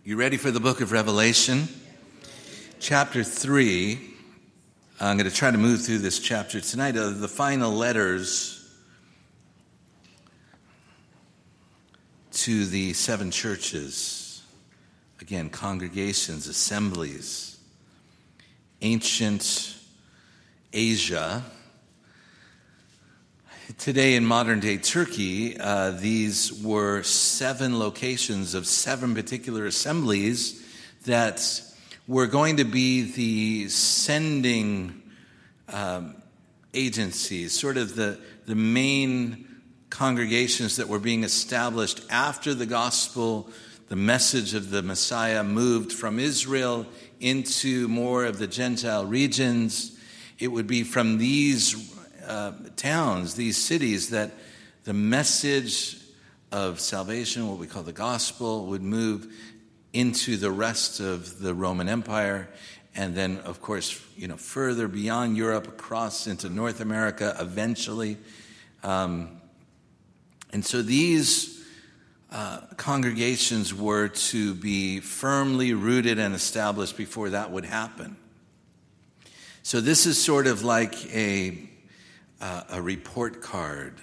You ready for the book of Revelation? Chapter 3. I'm going to try to move through this chapter tonight. The final letters to the 7 churches. Again, congregations, assemblies. Ancient Asia. Today in modern-day Turkey, these were 7 locations of 7 particular assemblies that were going to be the sending agencies, sort of the main congregations that were being established after the gospel, the message of the Messiah moved from Israel into more of the Gentile regions. It would be from these towns, these cities, that the message of salvation, what we call the gospel, would move into the rest of the Roman Empire, and then, of course, further beyond Europe, across into North America eventually. And so these congregations were to be firmly rooted and established before that would happen. So this is sort of like a report card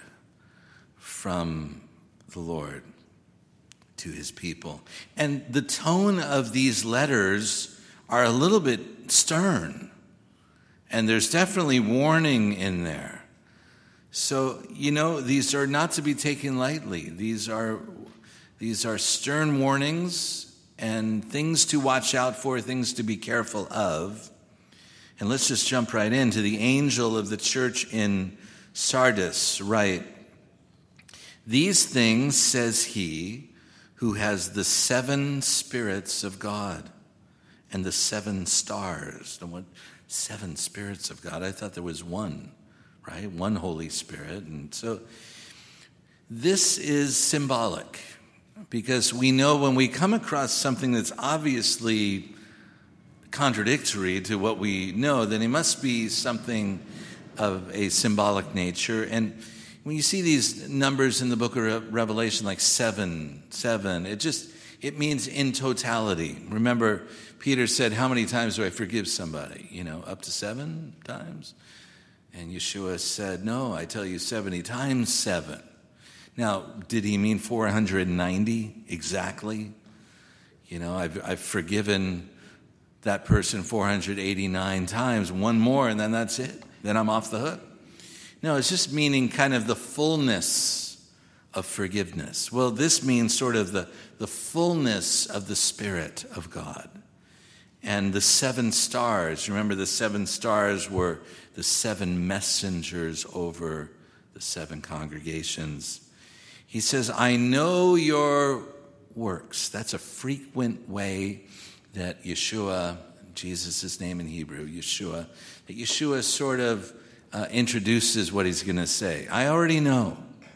from the Lord to his people. And the tone of these letters are a little bit stern. And there's definitely warning in there. So, these are not to be taken lightly. These are stern warnings and things to watch out for, things to be careful of. And let's just jump right into the angel of the church in Sardis, right? These things says he who has the 7 spirits of God and the 7 stars. And what 7 spirits of God? I thought there was one, right? One Holy Spirit. And so this is symbolic, because we know when we come across something that's obviously contradictory to what we know, then it must be something of a symbolic nature. And when you see these numbers in the book of Revelation, like 7, it means in totality. Remember, Peter said, how many times do I forgive somebody? Up to 7 times? And Yeshua said, no, I tell you 70 times 7. Now, did he mean 490 exactly? I've forgiven that person 489 times, one more, and then that's it. Then I'm off the hook. No, it's just meaning kind of the fullness of forgiveness. Well, this means sort of the fullness of the Spirit of God. And the 7 stars, remember the 7 stars were the 7 messengers over the 7 congregations. He says, I know your works. That's a frequent way that Yeshua, Jesus' name in Hebrew, Yeshua, that Yeshua sort of introduces what he's going to say. I already know.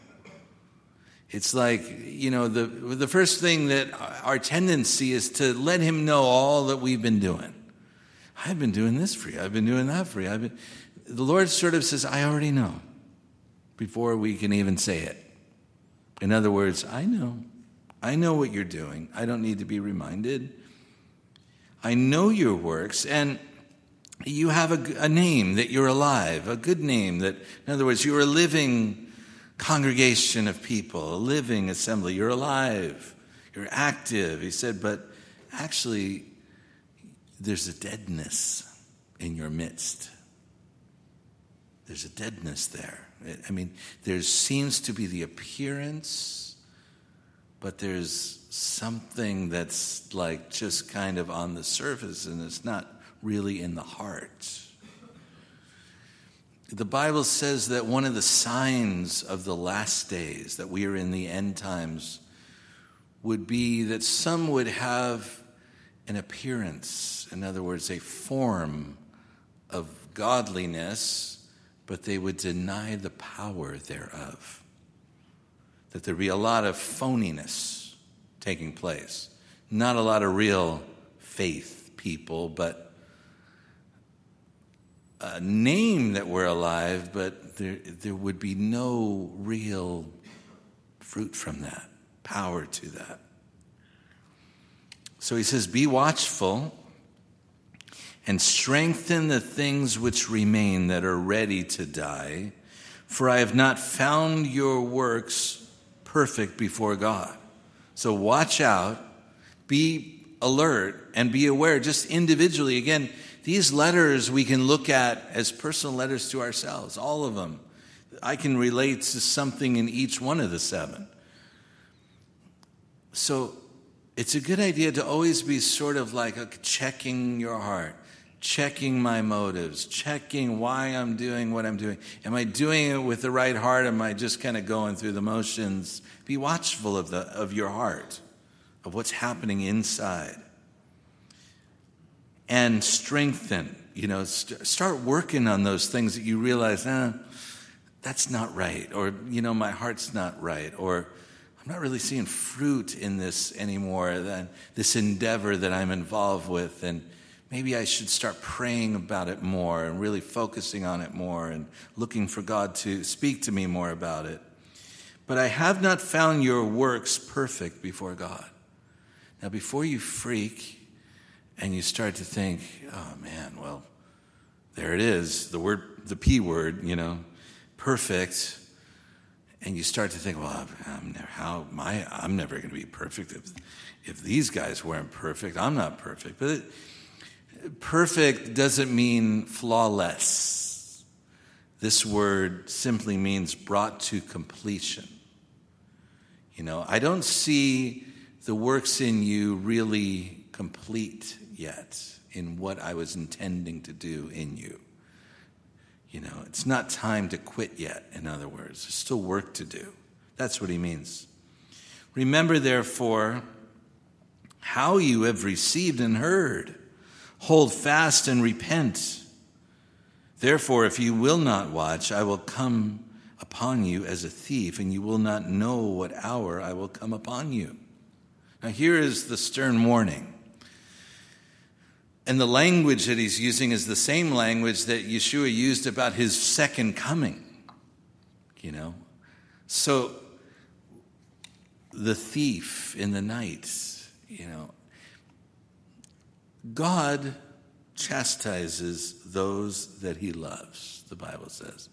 It's like, the first thing that our tendency is to let him know all that we've been doing. I've been doing this for you. I've been doing that for you. The Lord sort of says, I already know, before we can even say it. In other words, I know. I know what you're doing. I don't need to be reminded. I know your works, and you have a name, that you're alive, a good name, that, in other words, you're a living congregation of people, a living assembly. You're alive. You're active. He said, but actually, there's a deadness in your midst. There's a deadness there. There seems to be the appearance, but there's something that's like just kind of on the surface, and it's not really in the heart. The Bible says that one of the signs of the last days, that we are in the end times, would be that some would have an appearance, in other words, a form of godliness, but they would deny the power thereof. That there'd be a lot of phoniness taking place. Not a lot of real faith people, but a name that we're alive, but there would be no real fruit from that, power to that. So he says, be watchful and strengthen the things which remain that are ready to die, for I have not found your works perfect before God. So watch out, be alert, and be aware, just individually. Again, these letters we can look at as personal letters to ourselves, all of them. I can relate to something in each one of the 7. So it's a good idea to always be sort of like checking your heart, checking my motives, checking why I'm doing what I'm doing. Am I doing it with the right heart? Am I just kind of going through the motions? Be watchful of your heart, of what's happening inside. And strengthen, start working on those things that you realize, that's not right. Or, my heart's not right. Or I'm not really seeing fruit in this anymore, than this endeavor that I'm involved with. And maybe I should start praying about it more and really focusing on it more and looking for God to speak to me more about it. But I have not found your works perfect before God. Now, before you freak and you start to think, oh man, well, there it is, the P word, perfect. And you start to think, well, I'm never going to be perfect. If these guys weren't perfect, I'm not perfect. But perfect doesn't mean flawless. This word simply means brought to completion. I don't see the works in you really complete yet in what I was intending to do in you. It's not time to quit yet, in other words. There's still work to do. That's what he means. Remember, therefore, how you have received and heard. Hold fast and repent. Therefore, if you will not watch, I will come upon you as a thief, and you will not know what hour I will come upon you. Now, here is the stern warning. And the language that he's using is the same language that Yeshua used about his second coming. So the thief in the night, God chastises those that he loves, the Bible says.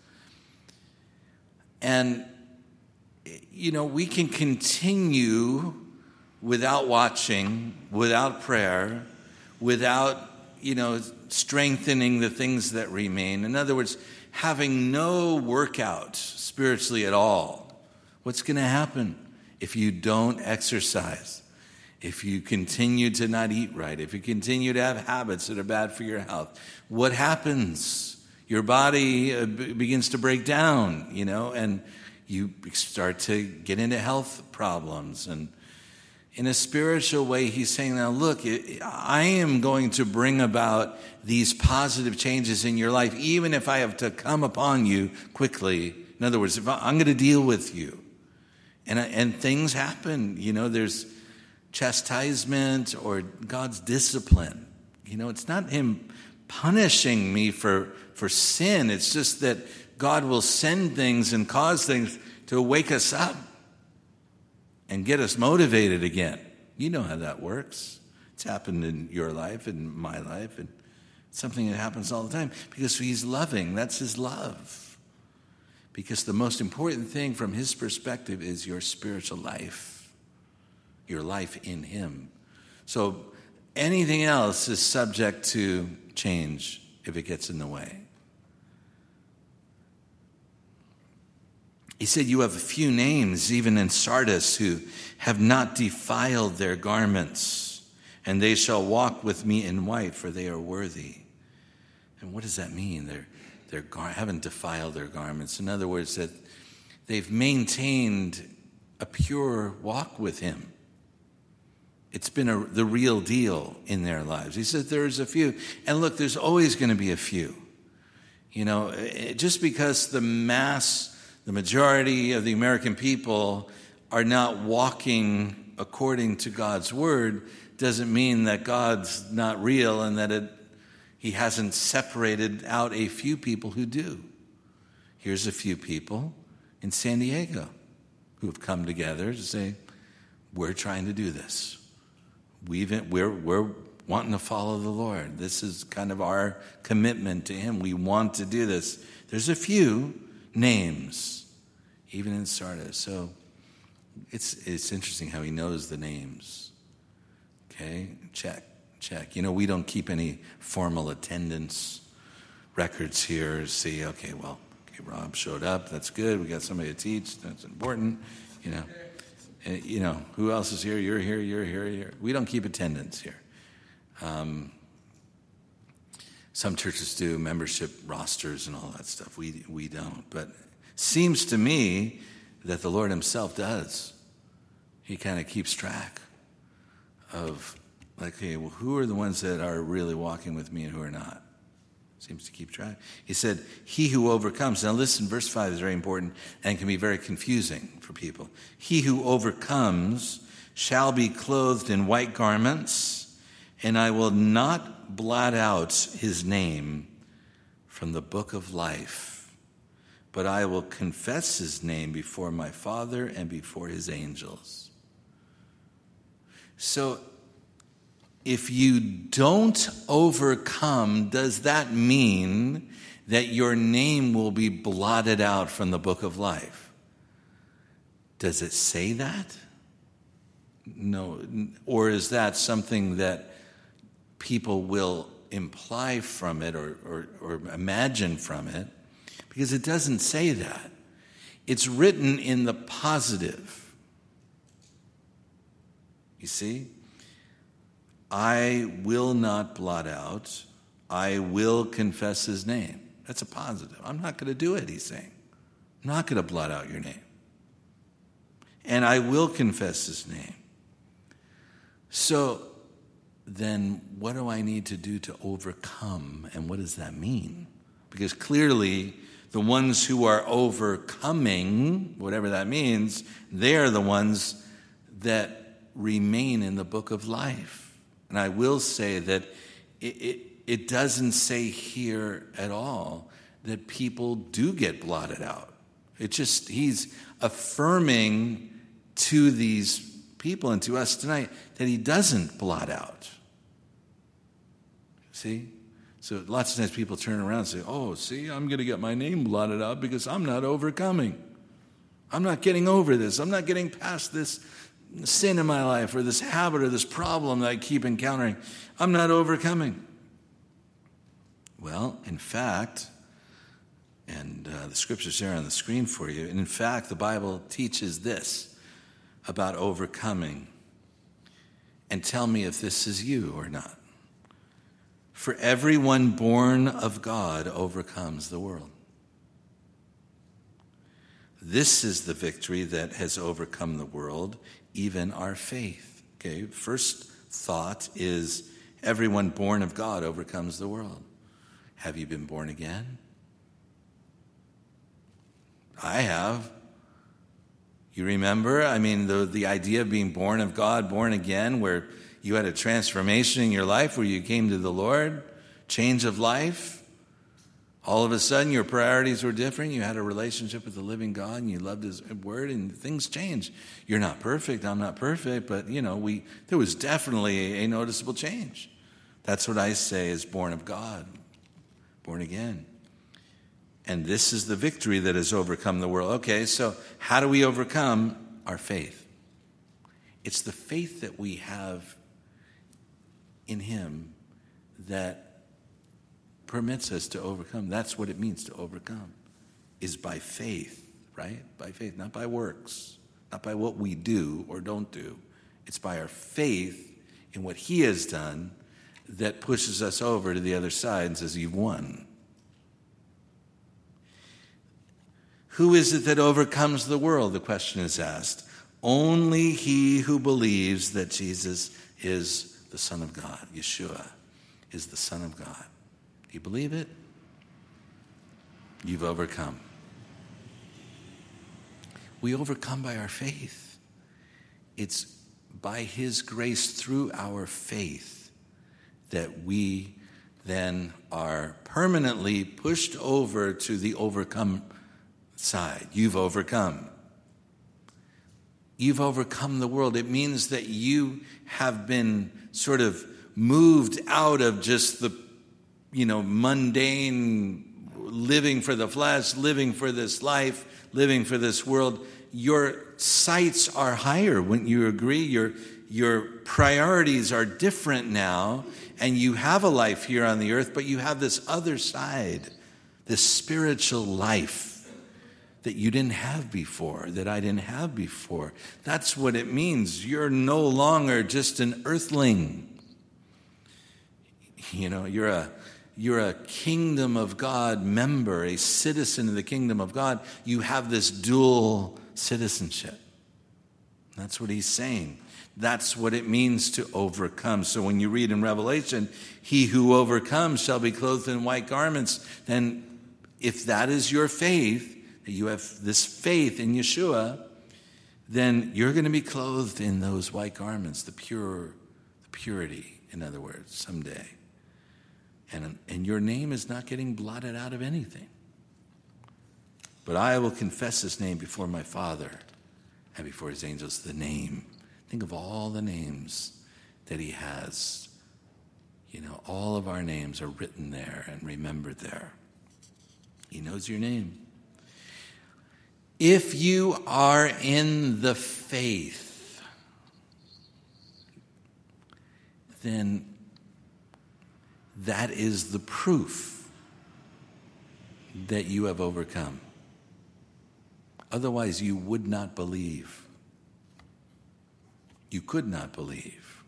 And, we can continue without watching, without prayer, without, strengthening the things that remain. In other words, having no workout spiritually at all. What's going to happen if you don't exercise? If you continue to not eat right? If you continue to have habits that are bad for your health? What happens? Your body begins to break down, and you start to get into health problems. And in a spiritual way, he's saying, now look, I am going to bring about these positive changes in your life, even if I have to come upon you quickly. In other words, I'm going to deal with you. And things happen, there's chastisement or God's discipline. It's not him punishing me for sin. It's just that God will send things and cause things to wake us up and get us motivated again. You know how that works. It's happened in your life, in my life, and it's something that happens all the time because he's loving. That's his love. Because the most important thing from his perspective is your spiritual life, your life in him. So anything else is subject to change if it gets in the way. He said, you have a few names, even in Sardis, who have not defiled their garments, and they shall walk with me in white, for they are worthy. And what does that mean? They haven't defiled their garments. In other words, that they've maintained a pure walk with him. It's been the real deal in their lives. He said there's a few. And look, there's always going to be a few. Just because the majority of the American people are not walking according to God's word doesn't mean that God's not real and that he hasn't separated out a few people who do. Here's a few people in San Diego who have come together to say, we're trying to do this. we're wanting to follow the Lord. This is kind of our commitment to him. We want to do this. There's a few names, even in Sardis. So it's interesting how he knows the names. Okay, check. We don't keep any formal attendance records here. See, okay, Rob showed up. That's good. We got somebody to teach. That's important. Who else is here? You're here. You're here. We don't keep attendance here. Some churches do membership rosters and all that stuff. We don't. But seems to me that the Lord himself does. He kind of keeps track of, who are the ones that are really walking with me and who are not? Seems to keep track. He said, he who overcomes. Now listen, verse 5 is very important and can be very confusing for people. He who overcomes shall be clothed in white garments, and I will not blot out his name from the book of life, but I will confess his name before my Father and before his angels. So, if you don't overcome, does that mean that your name will be blotted out from the book of life? Does it say that? No. Or is that something that people will imply from it or imagine from it? Because it doesn't say that. It's written in the positive. You see? I will not blot out. I will confess his name. That's a positive. I'm not going to do it, he's saying. I'm not going to blot out your name. And I will confess his name. So then what do I need to do to overcome? And what does that mean? Because clearly the ones who are overcoming, whatever that means, they are the ones that remain in the book of life. And I will say that it doesn't say here at all that people do get blotted out. He's affirming to these people and to us tonight that he doesn't blot out. See? So lots of times people turn around and say, I'm going to get my name blotted out because I'm not overcoming. I'm not getting over this. I'm not getting past this sin in my life or this habit or this problem that I keep encountering. I'm not overcoming. Well, in fact, and the scripture's there on the screen for you, and in fact, the Bible teaches this about overcoming. And tell me if this is you or not. For everyone born of God overcomes the world. This is the victory that has overcome the world, even our faith. Okay, first thought is everyone born of God overcomes the world. Have you been born again? I have. You remember? The idea of being born of God, born again, where you had a transformation in your life, where you came to the Lord, change of life. All of a sudden, your priorities were different. You had a relationship with the living God, and you loved his word, and things changed. You're not perfect. I'm not perfect, but, there was definitely a noticeable change. That's what I say is born of God, born again. And this is the victory that has overcome the world. Okay, so how do we overcome? Our faith. It's the faith that we have in him that permits us to overcome. That's what it means to overcome, is by faith, right? By faith, not by works, not by what we do or don't do. It's by our faith in what he has done that pushes us over to the other side and says, you've won. Who is it that overcomes the world? The question is asked. Only he who believes that Jesus is the Son of God. Yeshua is the Son of God. Do you believe it? You've overcome. We overcome by our faith. It's by his grace through our faith that we then are permanently pushed over to the overcome side. You've overcome. You've overcome the world. It means that you have been sort of moved out of just the, mundane living for the flesh, living for this life, living for this world. Your sights are higher, wouldn't you agree? Your priorities are different now, and you have a life here on the earth, but you have this other side, this spiritual life that you didn't have before, that I didn't have before. That's what it means. You're no longer just an earthling. You're a kingdom of God member, a citizen of the kingdom of God. You have this dual citizenship. That's what he's saying. That's what it means to overcome. So when you read in Revelation, he who overcomes shall be clothed in white garments, then if that is your faith, that you have this faith in Yeshua, then you're going to be clothed in those white garments, the purity, in other words, someday. And your name is not getting blotted out of anything. But I will confess his name before my Father and before his angels. The name. Think of all the names that he has. All of our names are written there and remembered there. He knows your name. If you are in the faith, then that is the proof that you have overcome. Otherwise, you would not believe. You could not believe.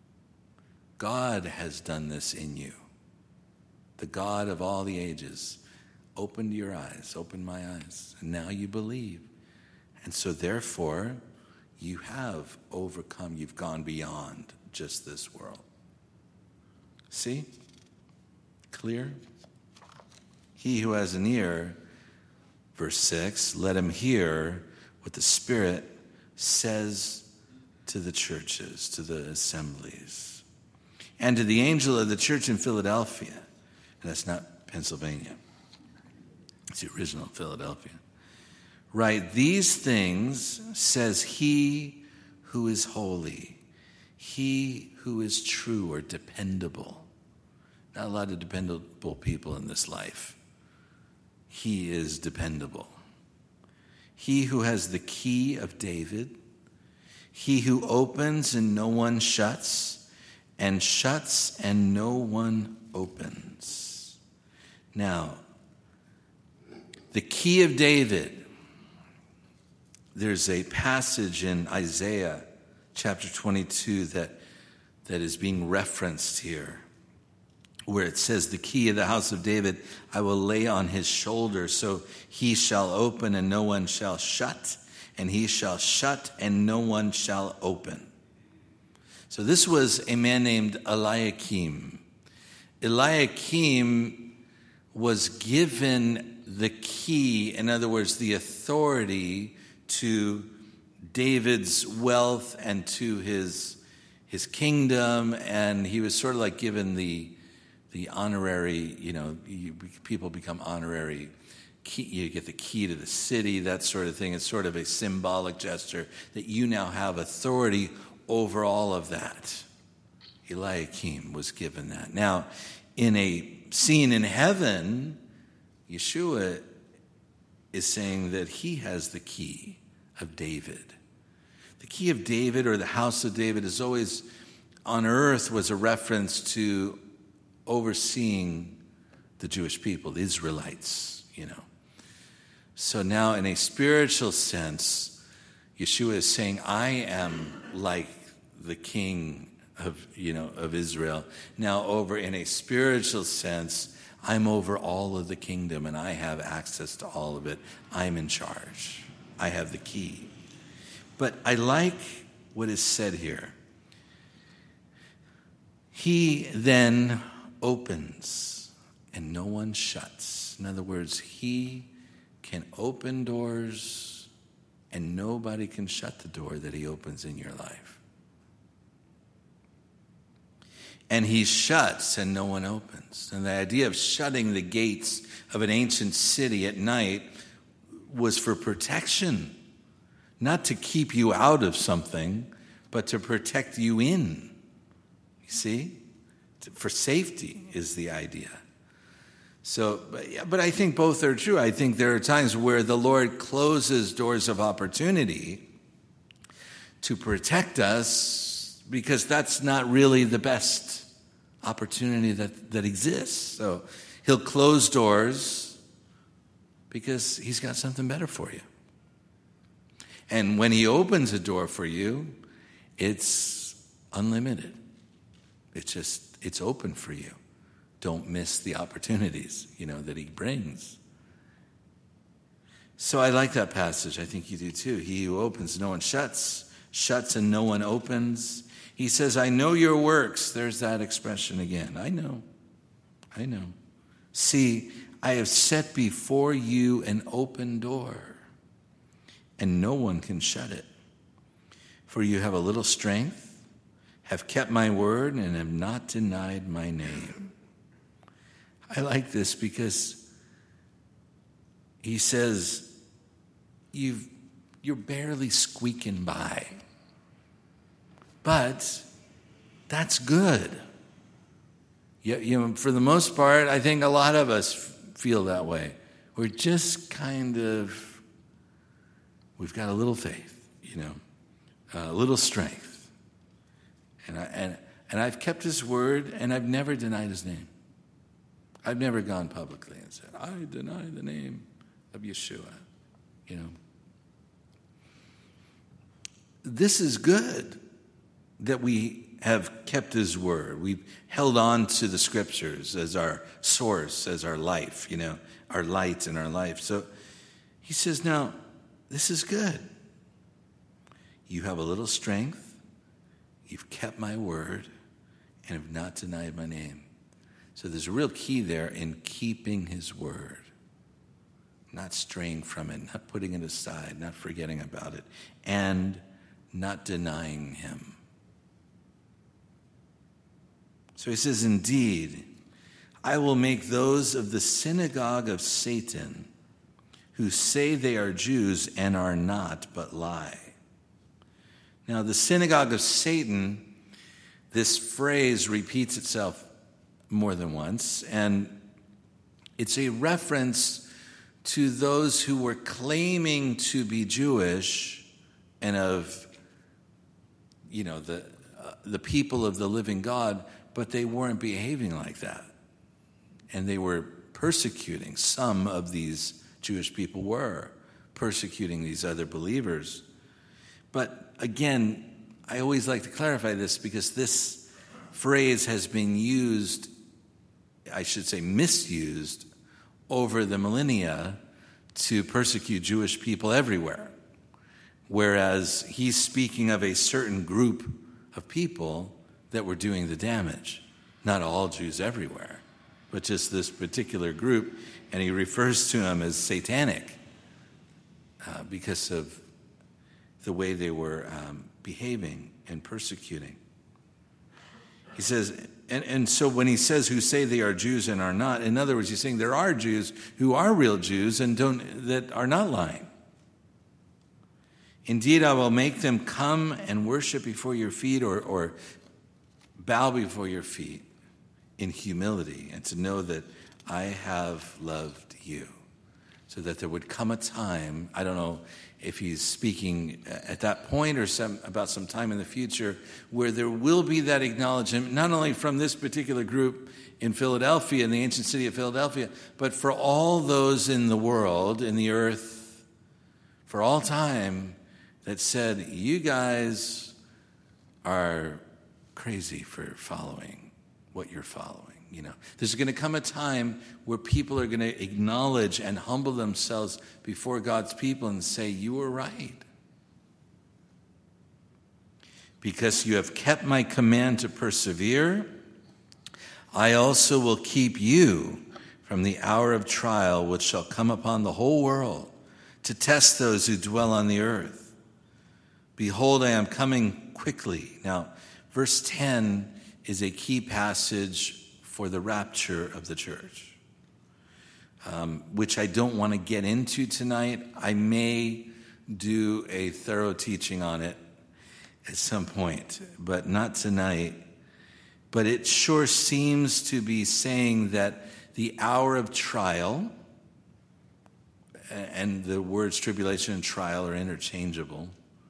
God has done this in you. The God of all the ages opened your eyes, opened my eyes, and now you believe. And so therefore, you have overcome. You've gone beyond just this world. See? Clear? He who has an ear, verse 6, let him hear what the Spirit says to the churches, to the assemblies. And to the angel of the church in Philadelphia, and that's not Pennsylvania, it's the original Philadelphia. Right, these things says he who is holy, he who is true or dependable. Not a lot of dependable people in this life. He is dependable. He who has the key of David, he who opens and no one shuts, and shuts and no one opens. Now, the key of David, there's a passage in Isaiah chapter 22 that is being referenced here, where it says, the key of the house of David I will lay on his shoulder, so he shall open and no one shall shut, and he shall shut and no one shall open. So this was a man named Eliakim. Eliakim was given the key, in other words, the authority to David's wealth and to his kingdom, and he was sort of like given the honorary, people become honorary key, you get the key to the city, that sort of thing. It's sort of a symbolic gesture that you now have authority over all of that. Eliakim was given that. Now, in a scene in heaven, Yeshua is saying that he has the key of David. The key of David, or the house of David, is always on earth was a reference to overseeing the Jewish people, the Israelites, So now in a spiritual sense, Yeshua is saying, I am like the king of Israel. Now over in a spiritual sense, I'm over all of the kingdom and I have access to all of it. I'm in charge. I have the key. But I like what is said here. He then opens and no one shuts. In other words, he can open doors and nobody can shut the door that he opens in your life. And he shuts and no one opens. And the idea of shutting the gates of an ancient city at night was for protection, not to keep you out of something, but to protect you in. You see? For safety is the idea. So, but I think both are true. I think there are times where the Lord closes doors of opportunity to protect us because that's not really the best opportunity that exists. So he'll close doors because he's got something better for you. And when he opens a door for you, it's unlimited. It's open for you. Don't miss the opportunities, that he brings. So I like that passage. I think you do too. He who opens, no one shuts. Shuts and no one opens. He says, I know your works. There's that expression again. I know. See, I have set before you an open door, and no one can shut it. For you have a little strength, have kept my word, and have not denied my name. I like this because he says, you're barely squeaking by. But that's good. For the most part, I think a lot of us feel that way. We're just we've got a little faith, a little strength. And I've kept his word, and I've never denied his name. I've never gone publicly and said, I deny the name of Yeshua, This is good that we have kept his word. We've held on to the scriptures as our source, as our life, our light in our life. So he says, now, this is good. You have a little strength. You've kept my word and have not denied my name. So there's a real key there in keeping his word, not straying from it, not putting it aside, not forgetting about it, and not denying him. So he says, indeed, I will make those of the synagogue of Satan who say they are Jews and are not, but lie. Now, the synagogue of Satan, this phrase repeats itself more than once, and it's a reference to those who were claiming to be Jewish and of, the people of the living God, but they weren't behaving like that. And they were persecuting. Some of these Jewish people were persecuting these other believers. But again, I always like to clarify this because this phrase has been used, I should say misused, over the millennia to persecute Jewish people everywhere. Whereas he's speaking of a certain group of people that were doing the damage. Not all Jews everywhere, but just this particular group. And he refers to them as satanic because of the way they were behaving and persecuting. He says, and so when he says who say they are Jews and are not, in other words, he's saying there are Jews who are real Jews and that are not lying. Indeed, I will make them come and worship before your feet or bow before your feet in humility and to know that I have loved you. So that there would come a time, I don't know if he's speaking at that point or about some time in the future, where there will be that acknowledgement, not only from this particular group in Philadelphia, in the ancient city of Philadelphia, but for all those in the world, in the earth, for all time, that said, you guys are crazy for following what you're following. There's going to come a time where people are going to acknowledge and humble themselves before God's people and say, you were right. Because you have kept my command to persevere, I also will keep you from the hour of trial which shall come upon the whole world to test those who dwell on the earth. Behold, I am coming quickly. Now, verse 10 is a key passage for the rapture of the church, which I don't want to get into tonight. I may do a thorough teaching on it at some point, but not tonight. But it sure seems to be saying that the hour of trial, and the words tribulation and trial are interchangeable,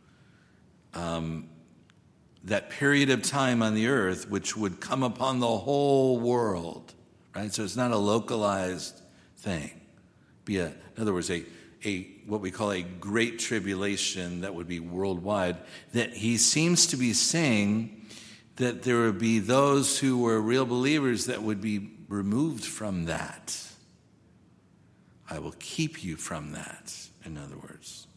that period of time on the earth which would come upon the whole world, right? So it's not a localized thing. In other words, a what we call a great tribulation that would be worldwide, that he seems to be saying that there would be those who were real believers that would be removed from that. I will keep you from that, in other words.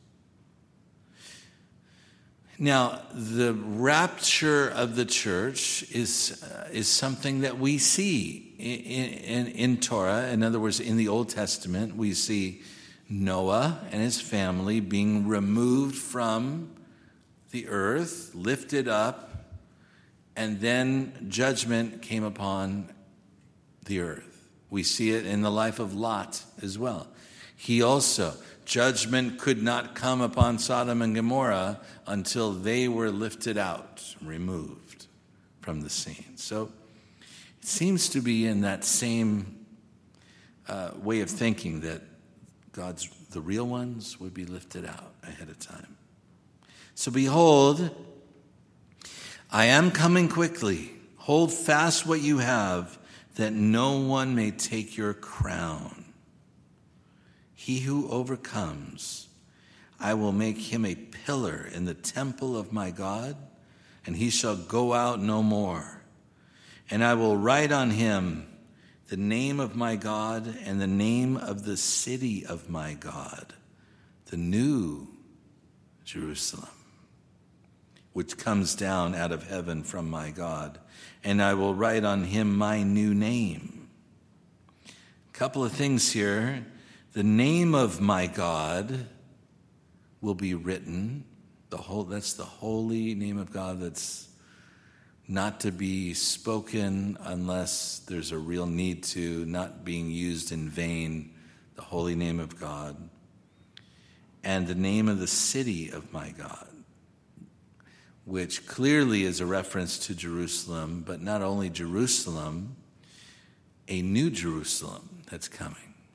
Now, the rapture of the church is something that we see in Torah. In other words, in the Old Testament, we see Noah and his family being removed from the earth, lifted up, and then judgment came upon the earth. We see it in the life of Lot as well. Judgment could not come upon Sodom and Gomorrah until they were lifted out, removed from the scene. So it seems to be in that same way of thinking that the real ones would be lifted out ahead of time. So behold, I am coming quickly. Hold fast what you have, that no one may take your crown. He who overcomes, I will make him a pillar in the temple of my God, and he shall go out no more. And I will write on him the name of my God and the name of the city of my God, the new Jerusalem, which comes down out of heaven from my God. And I will write on him my new name. A couple of things here. The name of my God will be written. That's the holy name of God that's not to be spoken unless there's a real need to, not being used in vain, the holy name of God. And the name of the city of my God, which clearly is a reference to Jerusalem, but not only Jerusalem, a new Jerusalem that's coming.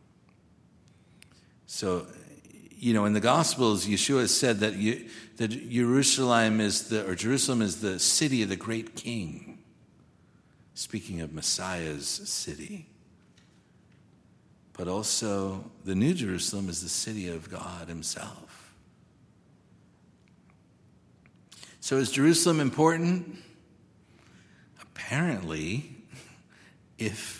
So, in the Gospels, Yeshua said that Jerusalem is the city of the great king, speaking of Messiah's city. But also, the New Jerusalem is the city of God himself. So is Jerusalem important? Apparently, if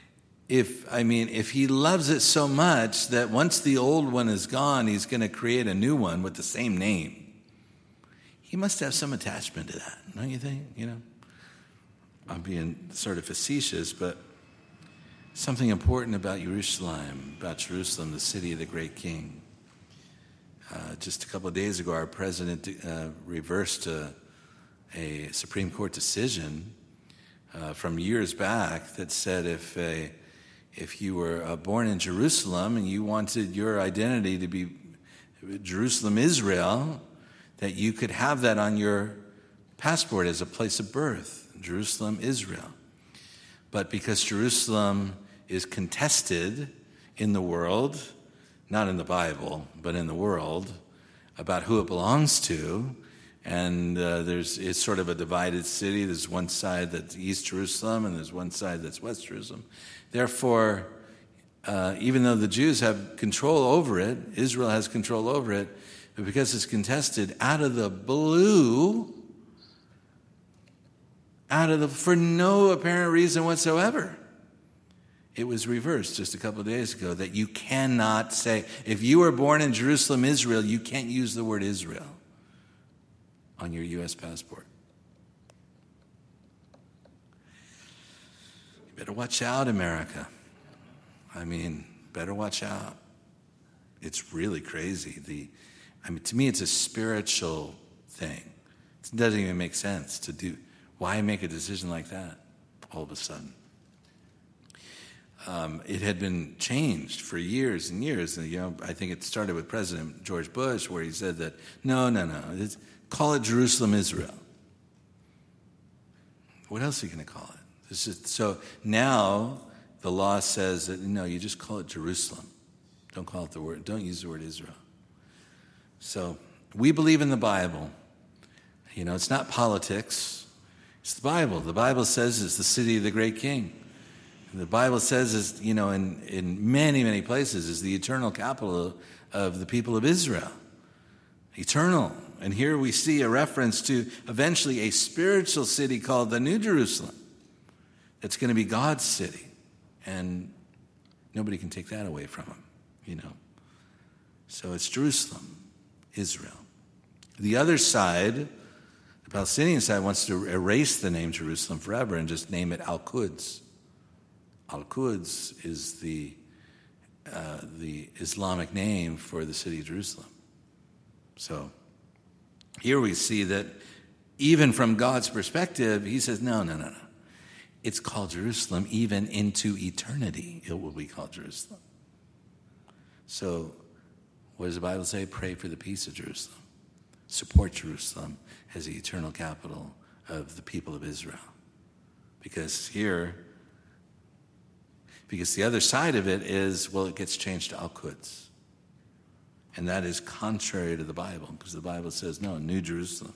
he loves it so much that once the old one is gone, he's going to create a new one with the same name. He must have some attachment to that, don't you think? I'm being sort of facetious, but something important about Jerusalem, the city of the great king. Just a couple of days ago, our president reversed a Supreme Court decision from years back that said if you were born in Jerusalem and you wanted your identity to be Jerusalem, Israel, that you could have that on your passport as a place of birth, Jerusalem, Israel. But because Jerusalem is contested in the world, not in the Bible, but in the world, about who it belongs to, and it's sort of a divided city. There's one side that's East Jerusalem, and there's one side that's West Jerusalem. Therefore, even though the Jews have control over it, Israel has control over it, but because it's contested, out of the blue, for no apparent reason whatsoever, it was reversed just a couple of days ago that you cannot say, if you were born in Jerusalem, Israel, you can't use the word Israel on your U.S. passport. You better watch out, America. Better watch out. It's really crazy. To me, it's a spiritual thing. It doesn't even make sense to do. Why make a decision like that all of a sudden? it had been changed for years and years. And, I think it started with President George Bush, where he said that, no, call it Jerusalem, Israel. What else are you going to call it? So now the law says that, no, you just call it Jerusalem. Don't call it don't use the word Israel. So we believe in the Bible. It's not politics. It's the Bible. The Bible says it's the city of the great king. And the Bible says, in many, many places, is the eternal capital of the people of Israel. Eternal. And here we see a reference to eventually a spiritual city called the New Jerusalem. It's going to be God's city. And nobody can take that away from him, So it's Jerusalem, Israel. The other side, the Palestinian side, wants to erase the name Jerusalem forever and just name it Al-Quds. Al-Quds is the Islamic name for the city of Jerusalem. So here we see that even from God's perspective, he says, no. It's called Jerusalem. Even into eternity, it will be called Jerusalem. So what does the Bible say? Pray for the peace of Jerusalem. Support Jerusalem as the eternal capital of the people of Israel. Because the other side of it is, it gets changed to Al-Quds. And that is contrary to the Bible, because the Bible says, no, New Jerusalem.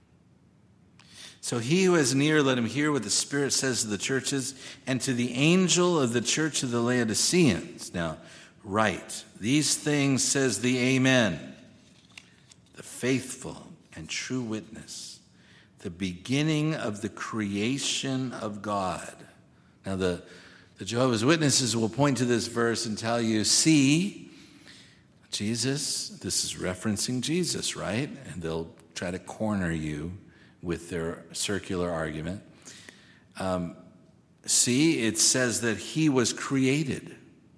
So he who has an ear, let him hear what the Spirit says to the churches, and to the angel of the church of the Laodiceans. Now, write, these things says the Amen, the faithful and true witness, the beginning of the creation of God. Now, the Jehovah's Witnesses will point to this verse and tell you, see, Jesus, this is referencing Jesus, right? And they'll try to corner you with their circular argument. See, it says that he was created.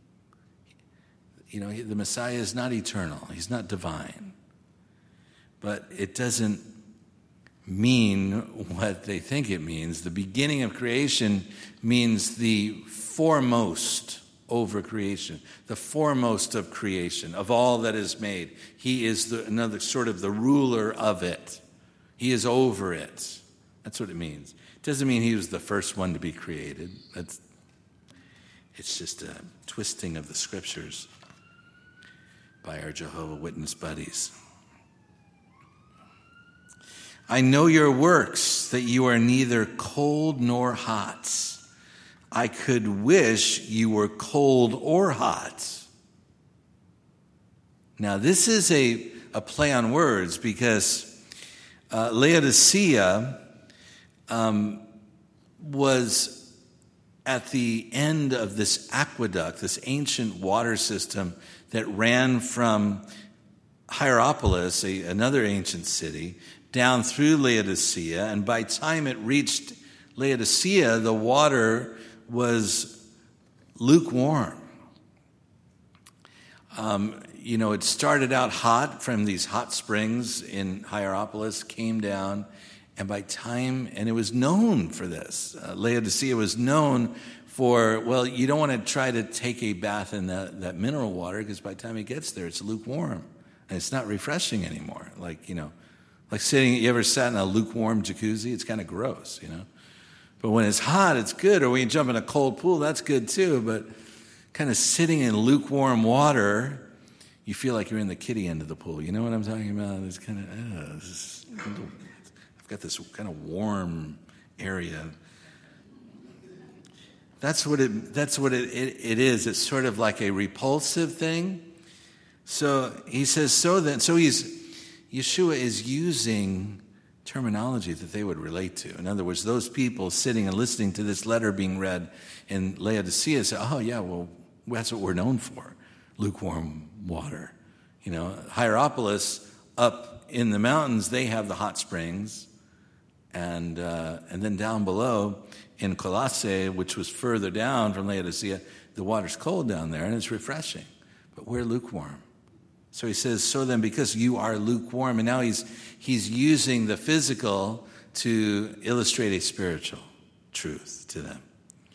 The Messiah is not eternal. He's not divine. But it doesn't mean what they think it means. The beginning of creation means the foremost over creation, the foremost of creation, of all that is made. He is another sort of the ruler of it. He is over it. That's what it means. It doesn't mean he was the first one to be created. It's just a twisting of the scriptures by our Jehovah's Witness buddies. I know your works, that you are neither cold nor hot. I could wish you were cold or hot. Now, this is a play on words, because Laodicea was at the end of this aqueduct, this ancient water system that ran from Hierapolis, another ancient city, down through Laodicea. And by the time it reached Laodicea, the water was lukewarm. It started out hot from these hot springs in Hierapolis, came down, and it was known for this. Laodicea was known for, you don't want to try to take a bath in that mineral water, because by the time it gets there, it's lukewarm, and it's not refreshing anymore. Like sitting, you ever sat in a lukewarm jacuzzi? It's kind of gross, But when it's hot, it's good. Or when you jump in a cold pool, that's good too. But kind of sitting in lukewarm water, you feel like you're in the kiddie end of the pool. You know what I'm talking about? It's kind of, I've got this kind of warm area. That's what it is. It's sort of like a repulsive thing. So he says, Yeshua is using terminology that they would relate to. In other words, those people sitting and listening to this letter being read in Laodicea say, that's what we're known for, lukewarm water. Hierapolis, up in the mountains, they have the hot springs, and then down below in Colossae, which was further down from Laodicea, the water's cold down there, and it's refreshing, but we're lukewarm. So he says, so then, because you are lukewarm, and now he's using the physical to illustrate a spiritual truth to them.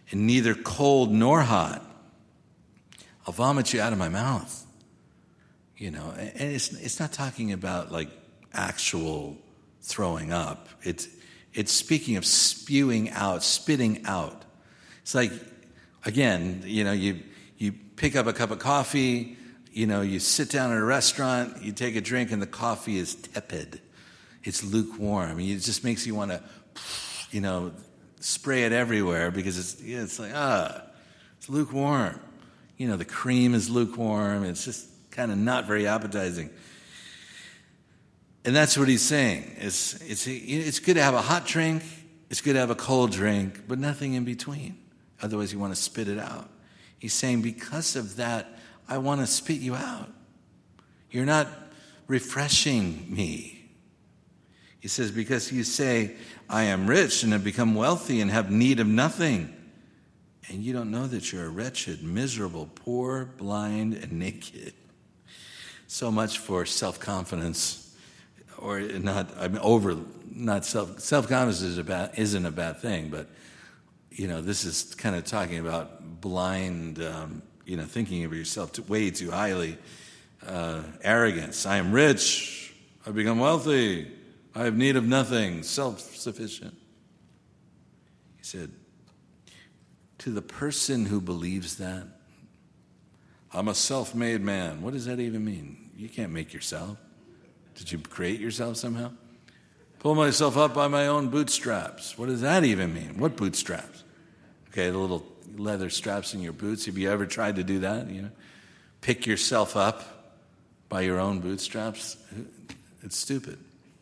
and neither cold nor hot. I'll vomit you out of my mouth. You know, and it's not talking about like actual throwing up. It's speaking of spewing out, spitting out. It's like, again, you know, you pick up a cup of coffee, you know, you sit down at a restaurant, you take a drink, and the coffee is tepid. It's lukewarm. It just makes you want to, you know, spray it everywhere because it's like, it's lukewarm. You know, the cream is lukewarm. It's just kind of not very appetizing. And that's what he's saying. It's good to have a hot drink. It's good to have a cold drink, but nothing in between. Otherwise, you want to spit it out. He's saying, because of that, I want to spit you out. You're not refreshing me. He says, because you say, I am rich and have become wealthy and have need of nothing. And you don't know that you're wretched, miserable, poor, blind, and naked. So much for self-confidence. Or not, I mean, not self-confidence isn't a bad thing, but, you know, this is kind of talking about blind, you know, thinking of yourself way too highly, arrogance. I am rich, I've become wealthy, I have need of nothing, self-sufficient. He said, to the person who believes that, I'm a self-made man. What does that even mean? You can't make yourself. Did you create yourself somehow? Pull myself up by my own bootstraps. What does that even mean? What bootstraps? Okay, the little leather straps in your boots. Have you ever tried to do that? You know, pick yourself up by your own bootstraps. It's stupid.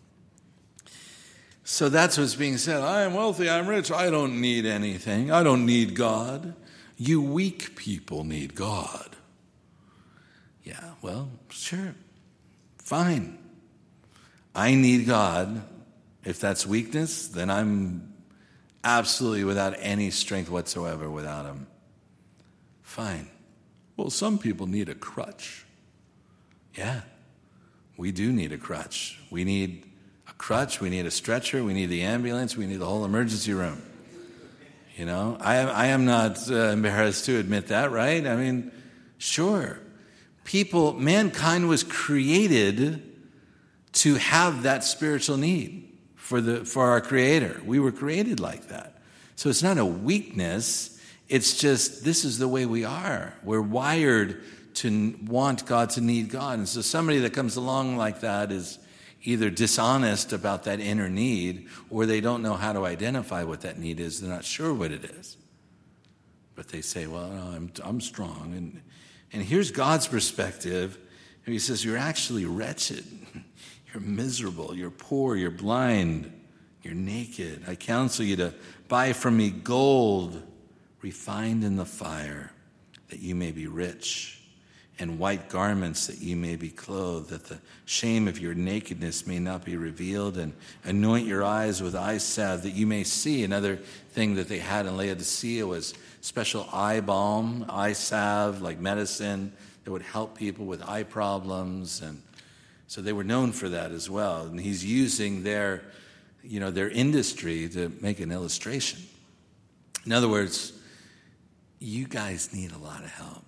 So that's what's being said. I am wealthy, I'm rich, I don't need anything. I don't need God. You weak people need God. Yeah, well, sure. Fine. I need God. If that's weakness, then I'm absolutely without any strength whatsoever without Him. Fine. Well, some people need a crutch. Yeah, we do need a crutch. We need a crutch, we need a stretcher, we need the ambulance, we need the whole emergency room. You know, I am not embarrassed to admit that, right? I mean, sure. Mankind was created to have that spiritual need for our Creator. We were created like that. So it's not a weakness. It's just, this is the way we are. We're wired to want God, to need God. And so somebody that comes along like that is either dishonest about that inner need, or they don't know how to identify what that need is. They're not sure what it is. But they say, well, no, I'm strong. And here's God's perspective. And He says, you're actually wretched. You're miserable. You're poor. You're blind. You're naked. I counsel you to buy from me gold refined in the fire, that you may be rich, and white garments that you may be clothed, that the shame of your nakedness may not be revealed, and anoint your eyes with eye salve that you may see. Another thing that they had in Laodicea was special eye balm, eye salve, like medicine that would help people with eye problems. And so they were known for that as well. And he's using their industry to make an illustration. In other words, you guys need a lot of help.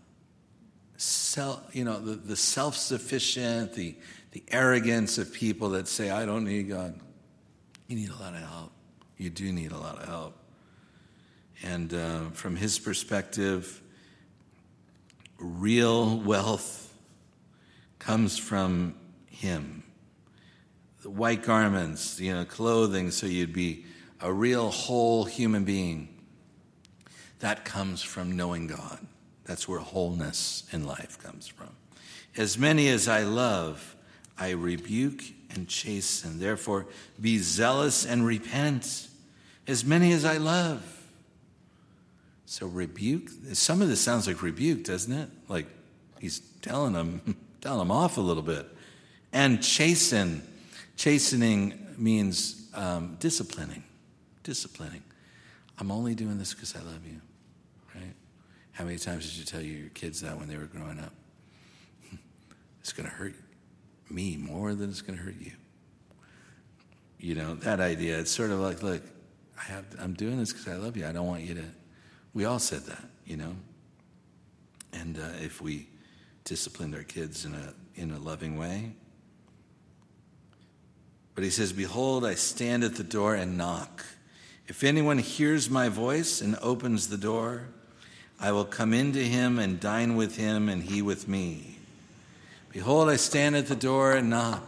The self-sufficient, the arrogance of people that say, I don't need God. You need a lot of help. You do need a lot of help. And from his perspective, real wealth comes from him. The white garments, clothing, so you'd be a real whole human being. That comes from knowing God. That's where wholeness in life comes from. As many as I love, I rebuke and chasten. Therefore, be zealous and repent. As many as I love. So rebuke. Some of this sounds like rebuke, doesn't it? Like he's telling them off a little bit. And chasten. Chastening means disciplining. Disciplining. I'm only doing this because I love you. Right? How many times did you tell your kids that when they were growing up? It's going to hurt me more than it's going to hurt you. That idea. It's sort of like, look, I'm doing this because I love you. I don't want you to We all said that, And if we disciplined our kids in a loving way. But he says, behold, I stand at the door and knock. If anyone hears my voice and opens the door, I will come into him and dine with him and he with me. Behold, I stand at the door and knock.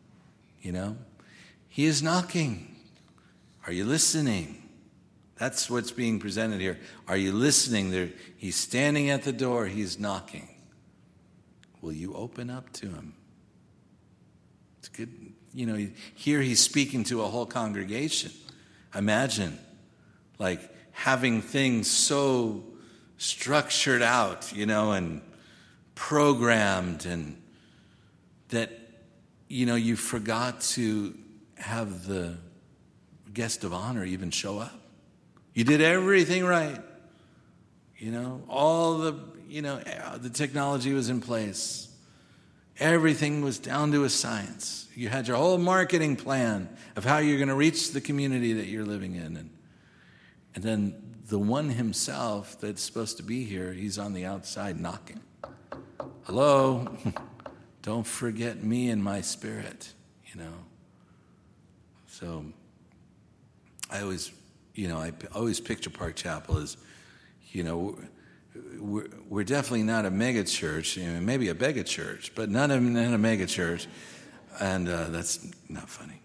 He is knocking. Are you listening? That's what's being presented here. Are you listening? He's standing at the door. He's knocking. Will you open up to him? It's good. Here he's speaking to a whole congregation. Imagine, having things so structured out, and programmed, and that, you forgot to have the guest of honor even show up. You did everything right. All the technology was in place. Everything was down to a science. You had your whole marketing plan of how you're going to reach the community that you're living in. And then the one himself that's supposed to be here, he's on the outside knocking. Hello? Don't forget me and my spirit, So I always picture Park Chapel as, we're definitely not a mega church, maybe a mega church, but not a mega church, and that's not funny.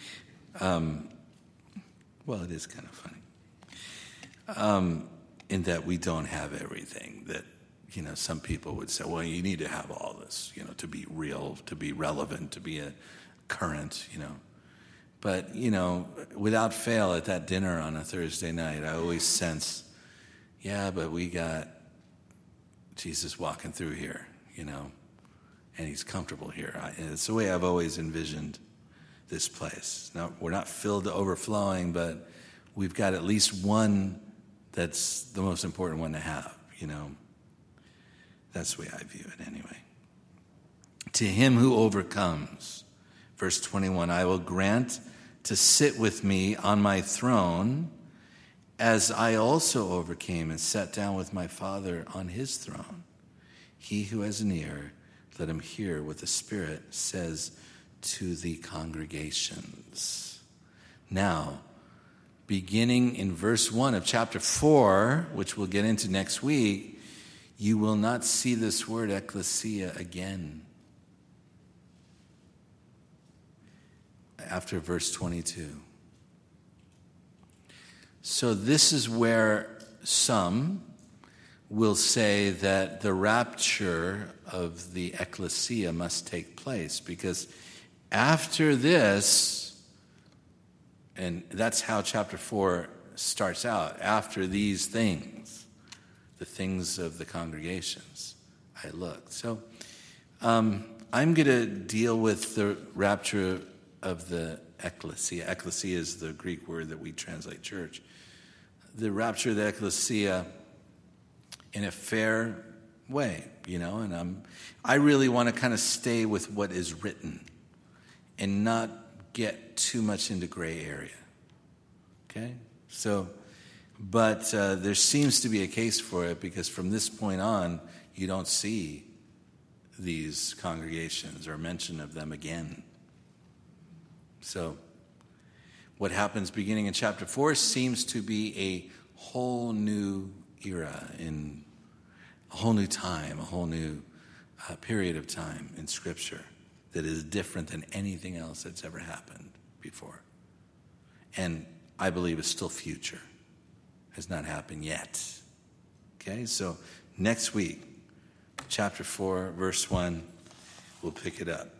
Well, it is kind of funny, in that we don't have everything that some people would say. Well, you need to have all this, to be real, to be relevant, to be a current, But without fail, at that dinner on a Thursday night, I always sense, but we got Jesus walking through here, and he's comfortable here. It's the way I've always envisioned this place. Now, we're not filled to overflowing, but we've got at least one that's the most important one to have, That's the way I view it anyway. To him who overcomes, verse 21, I will grant to sit with me on my throne, as I also overcame and sat down with my Father on his throne. He who has an ear, let him hear what the Spirit says to the congregations. Now, beginning in verse 1 of chapter 4, which we'll get into next week, you will not see this word ecclesia again. After verse 22. So this is where some will say that the rapture of the ecclesia must take place, because after this, and that's how chapter 4 starts out, after these things, the things of the congregations, I looked. So I'm going to deal with the rapture of the ecclesia. Ecclesia is the Greek word that we translate church. The rapture of the ecclesia in a fair way, and I really want to kind of stay with what is written and not get too much into gray area. Okay? So, but there seems to be a case for it, because from this point on, you don't see these congregations or mention of them again. So, what happens beginning in chapter 4 seems to be a whole new era, in a whole new time, a whole new period of time in Scripture that is different than anything else that's ever happened before. And I believe is still future. Has not happened yet. Okay, so next week, chapter 4, verse 1, we'll pick it up.